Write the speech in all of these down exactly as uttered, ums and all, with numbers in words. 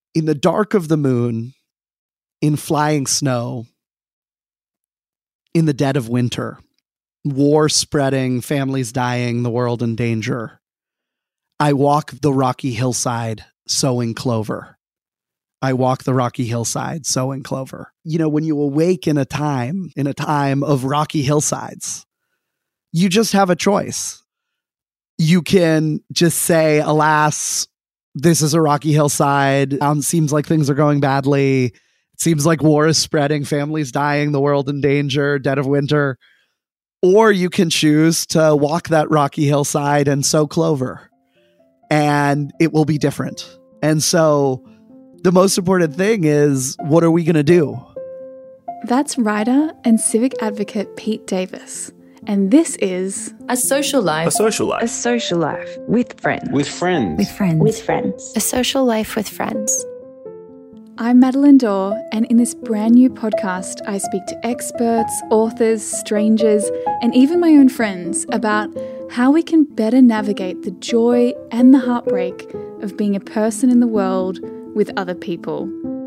In the dark of the moon, in flying snow, in the dead of winter, war spreading, families dying, the world in danger, I walk the rocky hillside sowing clover. I walk the rocky hillside sowing clover. You know, when you awake in a time, in a time of rocky hillsides, you just have a choice. You can just say, alas, this is a rocky hillside. Um, seems like things are going badly. It seems like war is spreading, families dying, the world in danger, dead of winter. Or you can choose to walk that rocky hillside and sow clover. And it will be different. And so the most important thing is, what are we going to do? That's writer and civic advocate Pete Davis. And this is A Social Life. A Social Life. A Social Life with friends. With friends. With friends. With friends. A Social Life with Friends. I'm Madeline Dorr, and in this brand new podcast, I speak to experts, authors, strangers, and even my own friends about how we can better navigate the joy and the heartbreak of being a person in the world with other people.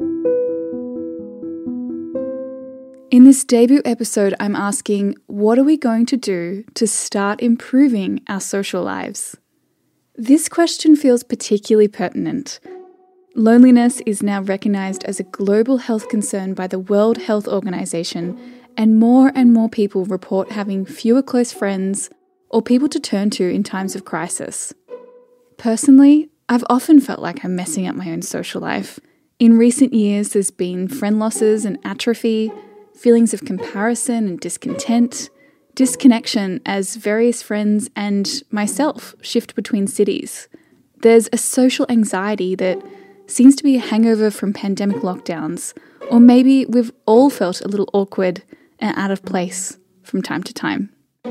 In this debut episode, I'm asking, what are we going to do to start improving our social lives? This question feels particularly pertinent. Loneliness is now recognised as a global health concern by the World Health Organization, and more and more people report having fewer close friends or people to turn to in times of crisis. Personally, I've often felt like I'm messing up my own social life. In recent years, there's been friend losses and atrophy, feelings of comparison and discontent, disconnection as various friends and myself shift between cities. There's a social anxiety that seems to be a hangover from pandemic lockdowns, or maybe we've all felt a little awkward and out of place from time to time.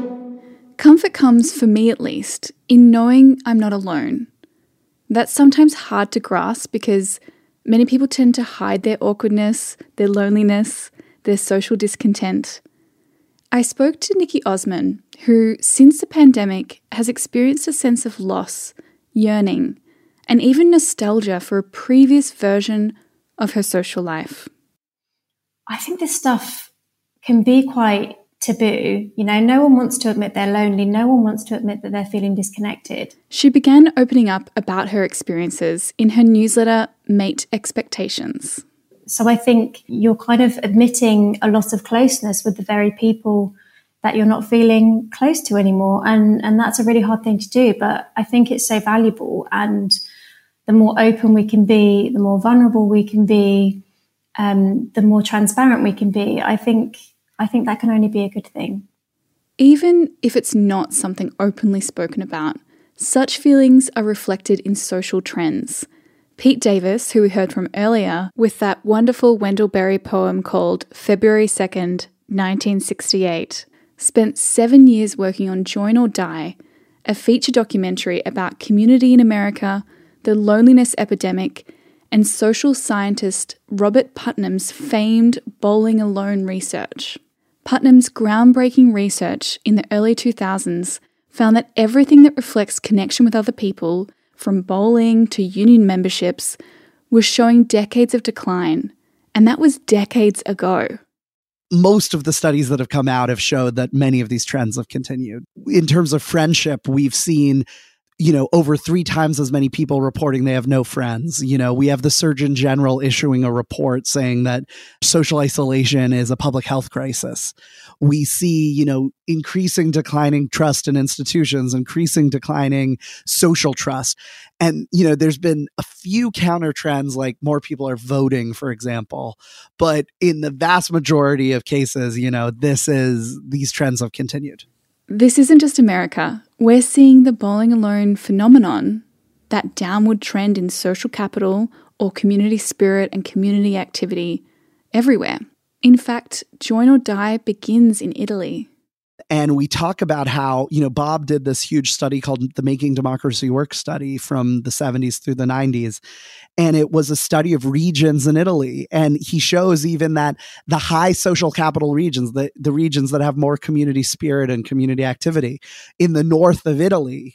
Comfort comes, for me at least, in knowing I'm not alone. That's sometimes hard to grasp because many people tend to hide their awkwardness, their loneliness, their social discontent. I spoke to Nikki Osman, who, since the pandemic, has experienced a sense of loss, yearning, and even nostalgia for a previous version of her social life. I think this stuff can be quite taboo. You know, no one wants to admit they're lonely. No one wants to admit that they're feeling disconnected. She began opening up about her experiences in her newsletter, Mate Expectations. So I think you're kind of admitting a loss of closeness with the very people that you're not feeling close to anymore. And, and that's a really hard thing to do. But I think it's so valuable. And the more open we can be, the more vulnerable we can be, um, the more transparent we can be. I think I think that can only be a good thing. Even if it's not something openly spoken about, such feelings are reflected in social trends. Pete Davis, who we heard from earlier, with that wonderful Wendell Berry poem called February second, nineteen sixty-eight, spent seven years working on Join or Die, a feature documentary about community in America, the loneliness epidemic, and social scientist Robert Putnam's famed bowling alone research. Putnam's groundbreaking research in the early two thousands found that everything that reflects connection with other people, from bowling to union memberships, was showing decades of decline, and that was decades ago. Most of the studies that have come out have showed that many of these trends have continued. In terms of friendship, we've seen, you know, over three times as many people reporting they have no friends. You know, we have the Surgeon General issuing a report saying that social isolation is a public health crisis. We see, you know, increasing declining trust in institutions, increasing declining social trust. And, you know, there's been a few counter trends, like more people are voting, for example. But in the vast majority of cases, you know, this is, these trends have continued. This isn't just America. We're seeing the bowling alone phenomenon, that downward trend in social capital or community spirit and community activity, everywhere. In fact, Join or Die begins in Italy. And we talk about how, you know, Bob did this huge study called the Making Democracy Work study from the seventies through the nineties. And it was a study of regions in Italy. And he shows even that the high social capital regions, the, the regions that have more community spirit and community activity in the north of Italy,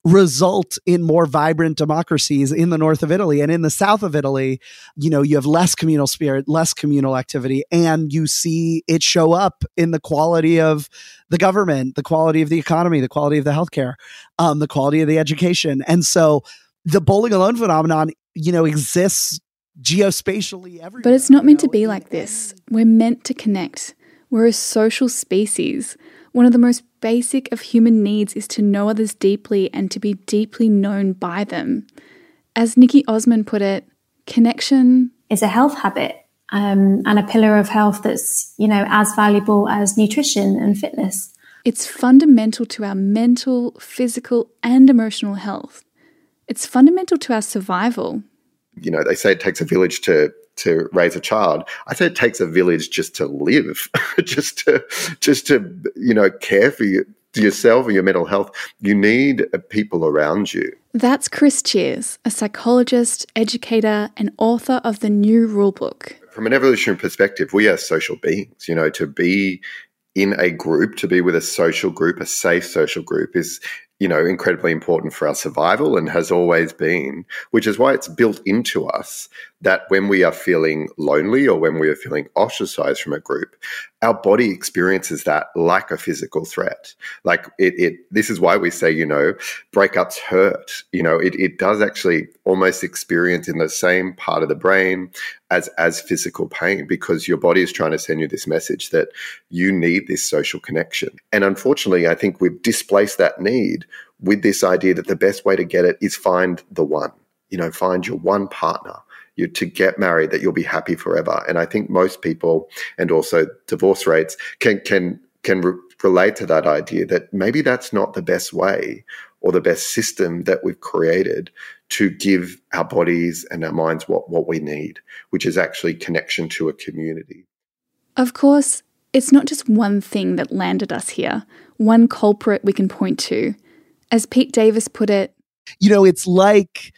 result in more vibrant democracies in the north of Italy. And in the south of Italy, you know, you have less communal spirit, less communal activity, and you see it show up in the quality of the government, the quality of the economy, the quality of the healthcare, um, the quality of the education. And so the bowling alone phenomenon, you know, exists geospatially everywhere. But it's not meant to be like this. We're meant to connect. We're a social species. One of the most basic of human needs is to know others deeply and to be deeply known by them. As Nikki Osman put it, connection is a health habit um, and a pillar of health that's, you know, as valuable as nutrition and fitness. It's fundamental to our mental, physical, and emotional health. It's fundamental to our survival. You know, they say it takes a village to to raise a child. I say it takes a village just to live, just to just to you know care for you, yourself and your mental health. You need people around you. That's Chris Cheers, a psychologist, educator, and author of the New Rulebook. From an evolutionary perspective, we are social beings. You know, to be in a group, to be with a social group, a safe social group is, you know, incredibly important for our survival and has always been, which is why it's built into us that when we are feeling lonely or when we are feeling ostracized from a group, our body experiences that like a physical threat. Like it, it this is why we say, you know, breakups hurt. You know, it, it does actually almost experience in the same part of the brain as, as physical pain, because your body is trying to send you this message that you need this social connection. And unfortunately, I think we've displaced that need with this idea that the best way to get it is find the one, you know, find your one partner. You to get married, that you'll be happy forever. And I think most people, and also divorce rates, can can can re- relate to that idea that maybe that's not the best way or the best system that we've created to give our bodies and our minds what, what we need, which is actually connection to a community. Of course, it's not just one thing that landed us here, one culprit we can point to. As Pete Davis put it, you know, it's like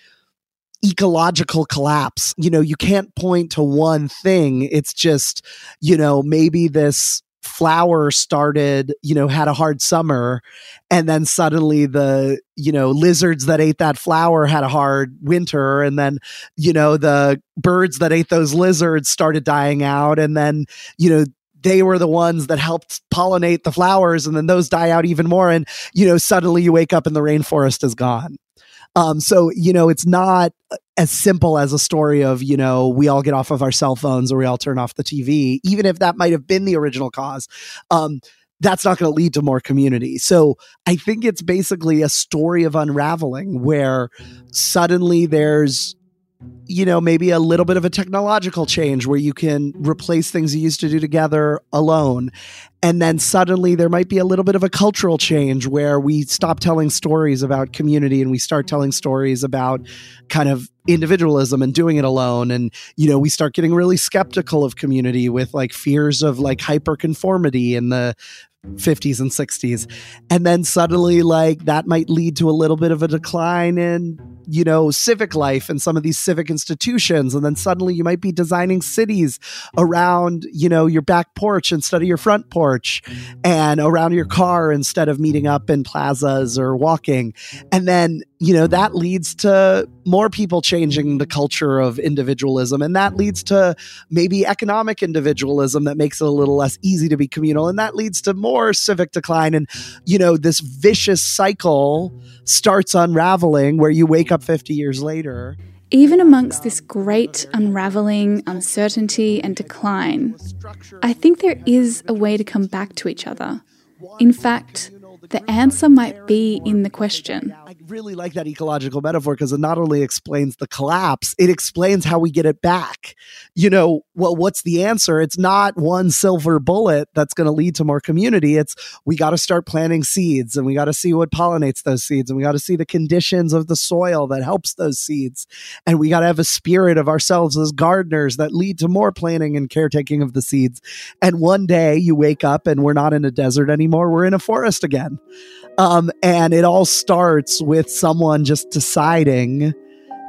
ecological collapse. You know, you can't point to one thing. It's just, you know, maybe this flower started, you know, had a hard summer, and then suddenly the, you know, lizards that ate that flower had a hard winter, and then, you know, the birds that ate those lizards started dying out, and then, you know, they were the ones that helped pollinate the flowers, and then those die out even more. And, you know, suddenly you wake up and the rainforest is gone. Um, so, you know, it's not as simple as a story of, you know, we all get off of our cell phones or we all turn off the T V, even if that might have been the original cause. Um, that's not going to lead to more community. So I think it's basically a story of unraveling where suddenly there's, you know, maybe a little bit of a technological change where you can replace things you used to do together alone. And then suddenly there might be a little bit of a cultural change where we stop telling stories about community and we start telling stories about kind of individualism and doing it alone. And, you know, we start getting really skeptical of community with like fears of like hyperconformity in the fifties and sixties. And then suddenly like that might lead to a little bit of a decline in, you know, civic life and some of these civic institutions. And then suddenly you might be designing cities around, you know, your back porch instead of your front porch, and around your car instead of meeting up in plazas or walking. And then, you know, that leads to more people changing the culture of individualism. And that leads to maybe economic individualism that makes it a little less easy to be communal. And that leads to more civic decline. And, you know, this vicious cycle starts unraveling where you wake up fifty years later. Even amongst this great unraveling, uncertainty, and decline, I think there is a way to come back to each other. In fact, the answer might be in the question. I really like that ecological metaphor because it not only explains the collapse, it explains how we get it back. You know, well, what's the answer? It's not one silver bullet that's going to lead to more community. It's we got to start planting seeds, and we got to see what pollinates those seeds, and we got to see the conditions of the soil that helps those seeds. And we got to have a spirit of ourselves as gardeners that lead to more planting and caretaking of the seeds. And one day you wake up and we're not in a desert anymore. We're in a forest again. Um, and it all starts with someone just deciding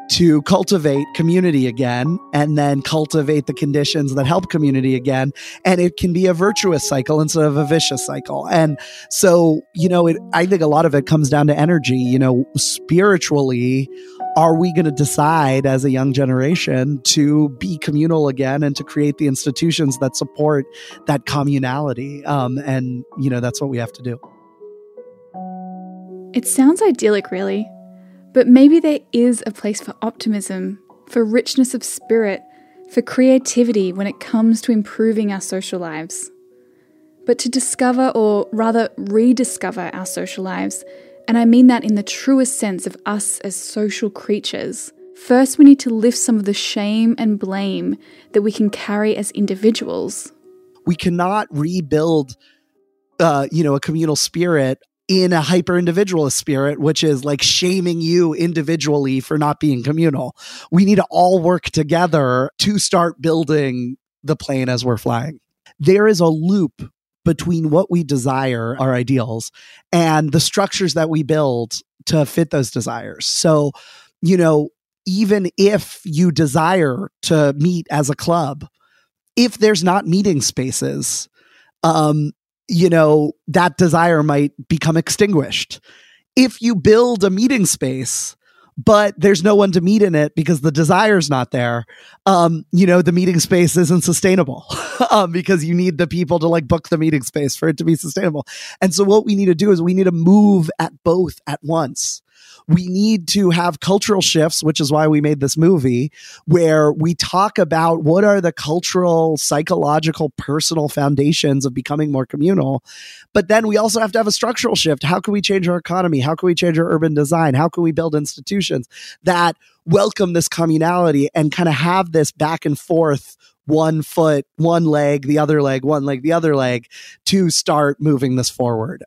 to cultivate community again, and then cultivate the conditions that help community again. And it can be a virtuous cycle instead of a vicious cycle. And so, you know, it, I think a lot of it comes down to energy. You know, spiritually, are we going to decide as a young generation to be communal again and to create the institutions that support that communality? Um, and, you know, that's what we have to do. It sounds idyllic, really. But maybe there is a place for optimism, for richness of spirit, for creativity when it comes to improving our social lives. But to discover, or rather rediscover our social lives, and I mean that in the truest sense of us as social creatures, first we need to lift some of the shame and blame that we can carry as individuals. We cannot rebuild, uh, you know, a communal spirit in a hyper-individualist spirit, which is like shaming you individually for not being communal. We need to all work together to start building the plane as we're flying. There is a loop between what we desire, our ideals, and the structures that we build to fit those desires. So, you know, even if you desire to meet as a club, if there's not meeting spaces, um, you know, that desire might become extinguished. If you build a meeting space, but there's no one to meet in it because the desire's not there, um, you know, the meeting space isn't sustainable um, because you need the people to like book the meeting space for it to be sustainable. And so what we need to do is we need to move at both at once. We need to have cultural shifts, which is why we made this movie, where we talk about what are the cultural, psychological, personal foundations of becoming more communal. But then we also have to have a structural shift. How can we change our economy? How can we change our urban design? How can we build institutions that welcome this communality and kind of have this back and forth, one foot, one leg, the other leg, one leg, the other leg, to start moving this forward?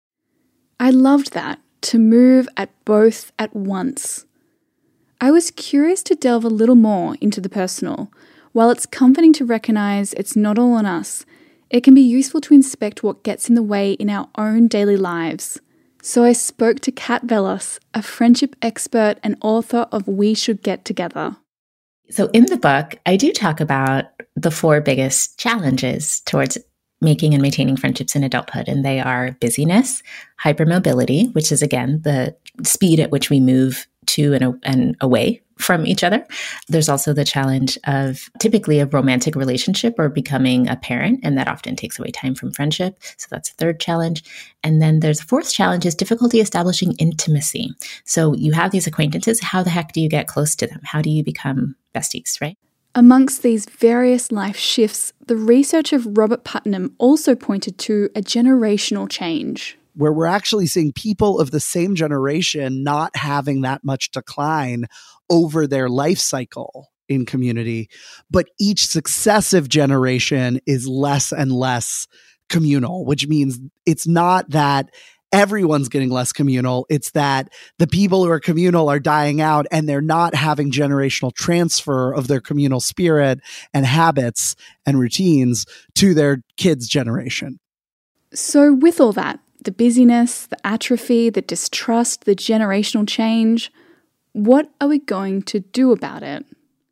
I loved that. To move at both at once. I was curious to delve a little more into the personal. While it's comforting to recognise it's not all on us, it can be useful to inspect what gets in the way in our own daily lives. So I spoke to Kat Vellos, a friendship expert and author of We Should Get Together. So in the book, I do talk about the four biggest challenges towards making and maintaining friendships in adulthood. And they are busyness, hypermobility, which is, again, the speed at which we move to and, and away from each other. There's also the challenge of typically a romantic relationship or becoming a parent, and that often takes away time from friendship. So that's a third challenge. And then there's a fourth challenge is difficulty establishing intimacy. So you have these acquaintances. How the heck do you get close to them? How do you become besties, right? Amongst these various life shifts, the research of Robert Putnam also pointed to a generational change, where we're actually seeing people of the same generation not having that much decline over their life cycle in community, but each successive generation is less and less communal, which means it's not that everyone's getting less communal. It's that the people who are communal are dying out and they're not having generational transfer of their communal spirit and habits and routines to their kids' generation. So with all that, the busyness, the atrophy, the distrust, the generational change, what are we going to do about it?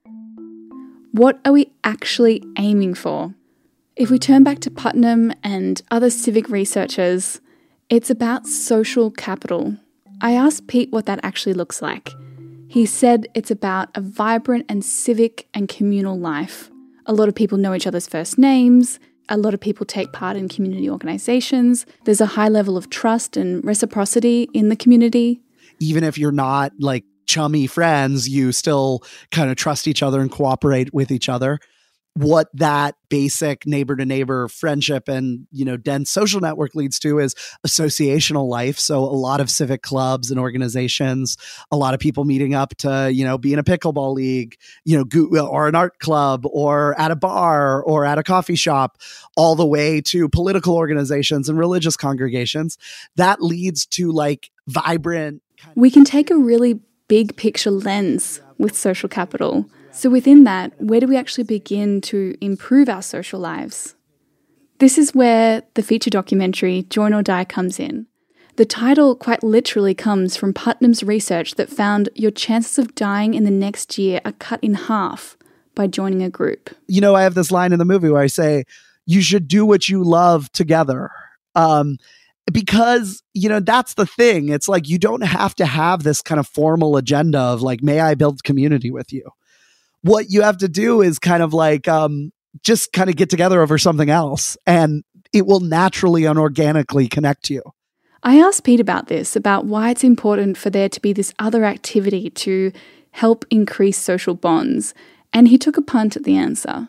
What are we actually aiming for? If we turn back to Putnam and other civic researchers, it's about social capital. I asked Pete what that actually looks like. He said it's about a vibrant and civic and communal life. A lot of people know each other's first names. A lot of people take part in community organizations. There's a high level of trust and reciprocity in the community. Even if you're not like chummy friends, you still kind of trust each other and cooperate with each other. What that basic neighbor to neighbor friendship and, you know, dense social network leads to is associational life. So a lot of civic clubs and organizations, a lot of people meeting up to, you know, be in a pickleball league, you know, go, or an art club or at a bar or at a coffee shop, all the way to political organizations and religious congregations. That leads to like vibrant. We can take a really big picture lens with social capital. So within that, where do we actually begin to improve our social lives? This is where the feature documentary Join or Die comes in. The title quite literally comes from Putnam's research that found your chances of dying in the next year are cut in half by joining a group. You know, I have this line in the movie where I say, you should do what you love together. Um, because, you know, that's the thing. It's like, you don't have to have this kind of formal agenda of like, may I build community with you? What you have to do is kind of like, um, just kind of get together over something else, and it will naturally and organically connect you. I asked Pete about this, about why it's important for there to be this other activity to help increase social bonds, and he took a punt at the answer.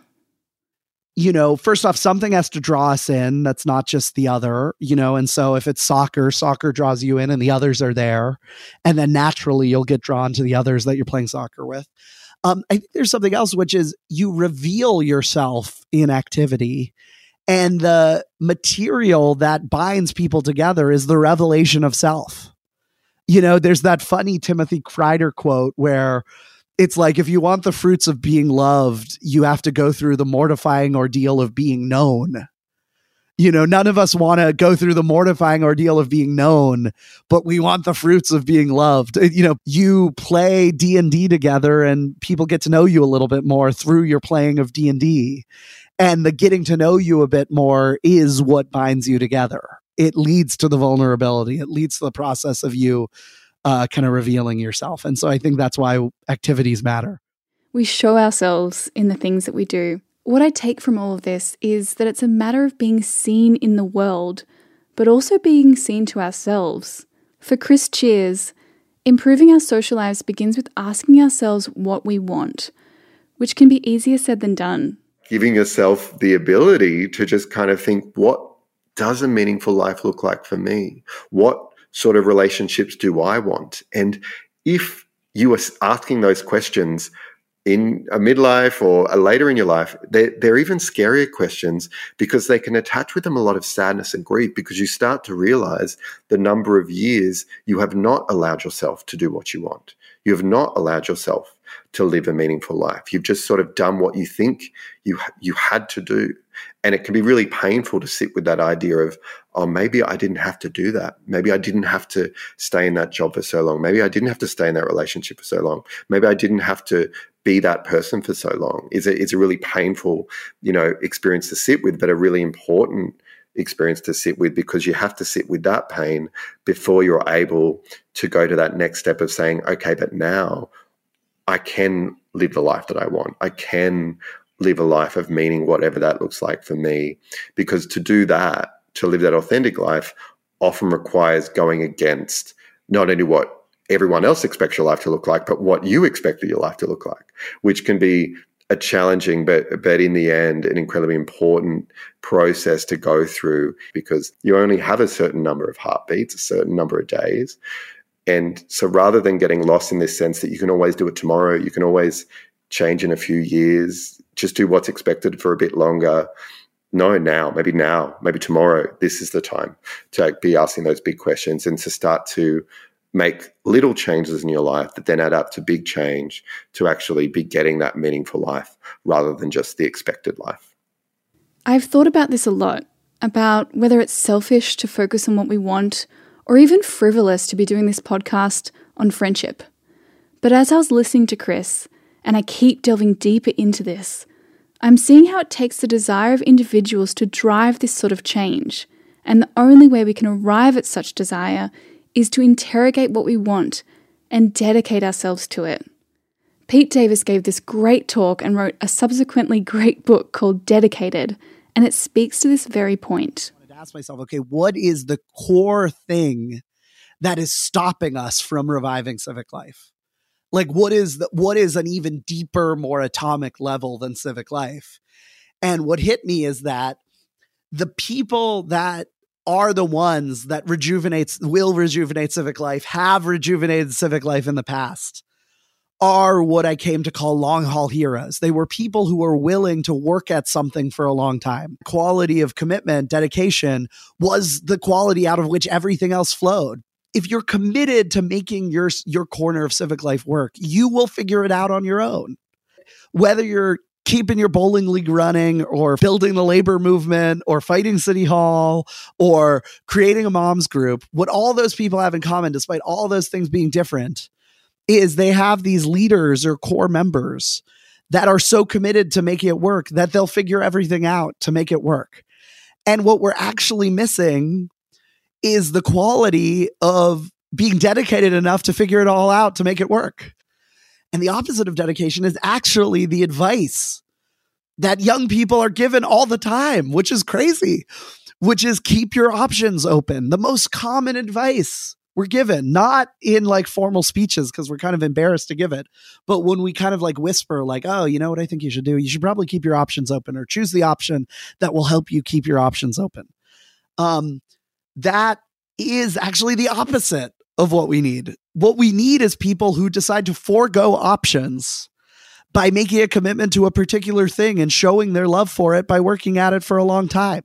You know, first off, something has to draw us in. That's not just the other, you know, and so if it's soccer, soccer draws you in and the others are there. And then naturally you'll get drawn to the others that you're playing soccer with. Um, I think there's something else, which is you reveal yourself in activity. And the material that binds people together is the revelation of self. You know, there's that funny Timothy Kreider quote where it's like, if you want the fruits of being loved, you have to go through the mortifying ordeal of being known. You know, none of us want to go through the mortifying ordeal of being known, but we want the fruits of being loved. You know, you play D and D together and people get to know you a little bit more through your playing of D and D. And the getting to know you a bit more is what binds you together. It leads to the vulnerability. It leads to the process of you uh, kind of revealing yourself. And so I think that's why activities matter. We show ourselves in the things that we do. What I take from all of this is that it's a matter of being seen in the world, but also being seen to ourselves. For Chris Cheers, improving our social lives begins with asking ourselves what we want, which can be easier said than done. Giving yourself the ability to just kind of think, what does a meaningful life look like for me? What sort of relationships do I want? And if you are asking those questions in a midlife or a later in your life, they're, they're even scarier questions because they can attach with them a lot of sadness and grief, because you start to realize the number of years you have not allowed yourself to do what you want. You have not allowed yourself to live a meaningful life. You've just sort of done what you think you you had to do. And it can be really painful to sit with that idea of, oh, maybe I didn't have to do that. Maybe I didn't have to stay in that job for so long. Maybe I didn't have to stay in that relationship for so long. Maybe I didn't have to be that person for so long. It's a, it's a really painful, you know, experience to sit with, but a really important experience to sit with, because you have to sit with that pain before you're able to go to that next step of saying, okay, but now I can live the life that I want. I can live a life of meaning, whatever that looks like for me. Because to do that, to live that authentic life, often requires going against not only what everyone else expects your life to look like, but what you expect your life to look like, which can be a challenging, but, but in the end, an incredibly important process to go through, because you only have a certain number of heartbeats, a certain number of days. And so rather than getting lost in this sense that you can always do it tomorrow, you can always change in a few years, just do what's expected for a bit longer. No, now, maybe now, maybe tomorrow, this is the time to be asking those big questions and to start to make little changes in your life that then add up to big change to actually be getting that meaningful life rather than just the expected life. I've thought about this a lot, about whether it's selfish to focus on what we want or even frivolous to be doing this podcast on friendship. But as I was listening to Chris, and I keep delving deeper into this, I'm seeing how it takes the desire of individuals to drive this sort of change, and the only way we can arrive at such desire is to interrogate what we want and dedicate ourselves to it. Pete Davis gave this great talk and wrote a subsequently great book called Dedicated, and it speaks to this very point. I wanted to ask myself, okay, what is the core thing that is stopping us from reviving civic life? Like, what is the, what is an even deeper, more atomic level than civic life? And what hit me is that the people that are the ones that rejuvenates, will rejuvenate civic life, have rejuvenated civic life in the past, are what I came to call long haul heroes. They were people who were willing to work at something for a long time. Quality of commitment, dedication was the quality out of which everything else flowed. If you're committed to making your, your corner of civic life work, you will figure it out on your own. Whether you're keeping your bowling league running or building the labor movement or fighting City Hall or creating a mom's group, what all those people have in common, despite all those things being different, is they have these leaders or core members that are so committed to making it work that they'll figure everything out to make it work. And what we're actually missing is the quality of being dedicated enough to figure it all out to make it work. And the opposite of dedication is actually the advice that young people are given all the time, which is crazy, which is keep your options open. The most common advice we're given, not in like formal speeches because we're kind of embarrassed to give it, but when we kind of like whisper like, oh, you know what I think you should do? You should probably keep your options open or choose the option that will help you keep your options open. Um, that is actually the opposite of what we need. What we need is people who decide to forego options by making a commitment to a particular thing and showing their love for it by working at it for a long time.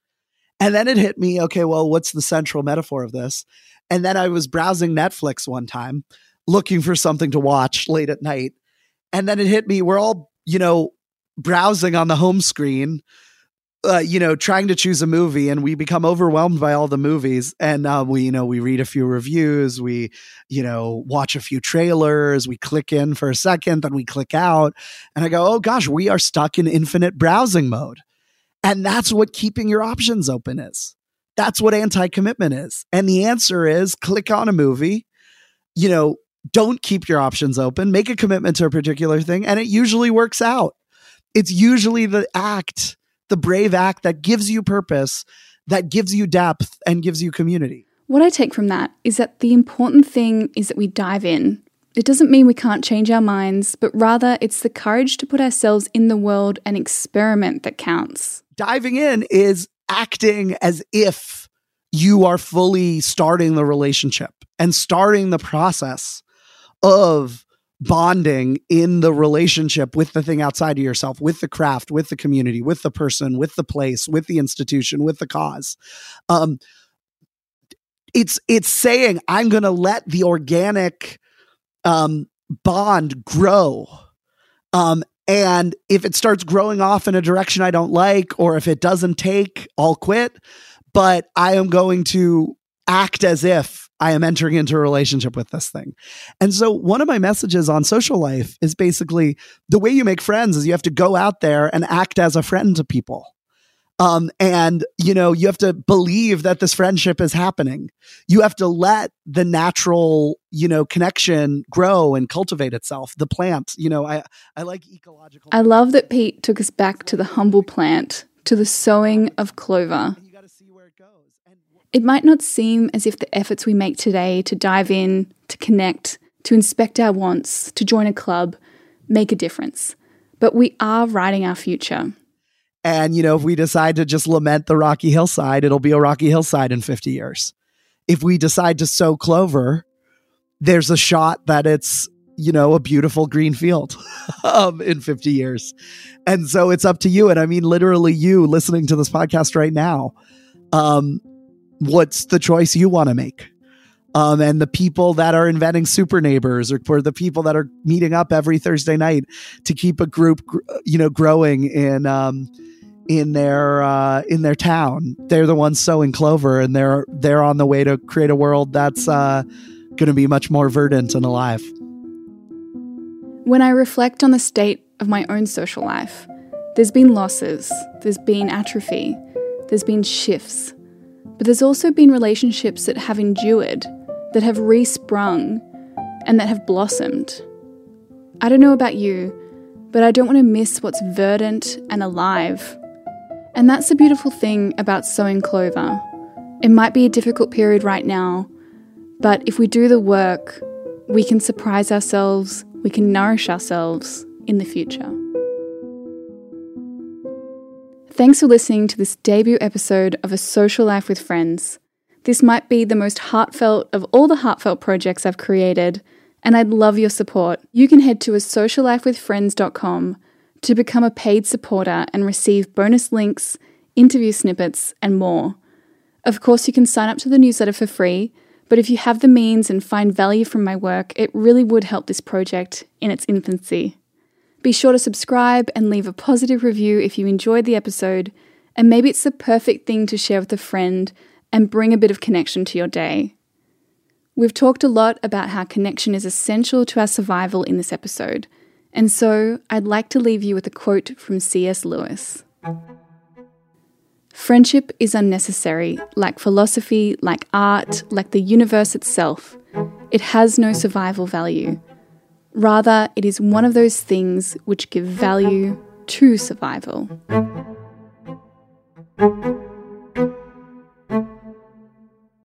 And then it hit me, okay, well, what's the central metaphor of this? And then I was browsing Netflix one time, looking for something to watch late at night. And then it hit me, we're all, you know, browsing on the home screen, uh, you know, trying to choose a movie, and we become overwhelmed by all the movies. And uh, we, you know, we read a few reviews, we, you know, watch a few trailers, we click in for a second, then we click out. And I go, oh gosh, we are stuck in infinite browsing mode. And that's what keeping your options open is. That's what anti-commitment is. And the answer is click on a movie, you know, don't keep your options open, make a commitment to a particular thing, and it usually works out. It's usually the act, the brave act that gives you purpose, that gives you depth and gives you community. What I take from that is that the important thing is that we dive in. It doesn't mean we can't change our minds, but rather it's the courage to put ourselves in the world and experiment that counts. Diving in is acting as if you are fully starting the relationship and starting the process of bonding in the relationship with the thing outside of yourself, with the craft, with the community, with the person, with the place, with the institution, with the cause. Um, it's it's saying, I'm going to let the organic um, bond grow. Um, and if it starts growing off in a direction I don't like, or if it doesn't take, I'll quit. But I am going to act as if I am entering into a relationship with this thing. And so one of my messages on Social Life is basically the way you make friends is you have to go out there and act as a friend to people. Um, and, you know, you have to believe that this friendship is happening. You have to let the natural, you know, connection grow and cultivate itself. The plant, you know, I, I like ecological. I love that Pete took us back to the humble plant, to the sowing of clover. You got to see where it goes. And It might not seem as if the efforts we make today to dive in, to connect, to inspect our wants, to join a club, make a difference. But we are writing our future. And, you know, if we decide to just lament the rocky hillside, it'll be a rocky hillside in fifty years. If we decide to sow clover, there's a shot that it's, you know, a beautiful green field um, in fifty years. And so it's up to you. And I mean, literally you listening to this podcast right now. Um, what's the choice you want to make? Um, and the people that are inventing super neighbors, or for the people that are meeting up every Thursday night to keep a group, you know, growing in, um, in their, uh, in their town, they're the ones sowing clover, and they're, they're on the way to create a world that's, uh, going to be much more verdant and alive. When I reflect on the state of my own social life, there's been losses, there's been atrophy, there's been shifts, but there's also been relationships that have endured, that have resprung, and that have blossomed. I don't know about you, but I don't want to miss what's verdant and alive. And that's the beautiful thing about sowing clover. It might be a difficult period right now, but if we do the work, we can surprise ourselves, we can nourish ourselves in the future. Thanks for listening to this debut episode of A Social Life with Friends. This might be the most heartfelt of all the heartfelt projects I've created, and I'd love your support. You can head to a social life with friends dot com to become a paid supporter and receive bonus links, interview snippets, and more. Of course, you can sign up to the newsletter for free, but if you have the means and find value from my work, it really would help this project in its infancy. Be sure to subscribe and leave a positive review if you enjoyed the episode, and maybe it's the perfect thing to share with a friend and bring a bit of connection to your day. We've talked a lot about how connection is essential to our survival in this episode, and so I'd like to leave you with a quote from C S Lewis. Friendship is unnecessary, like philosophy, like art, like the universe itself. It has no survival value. Rather, it is one of those things which give value to survival.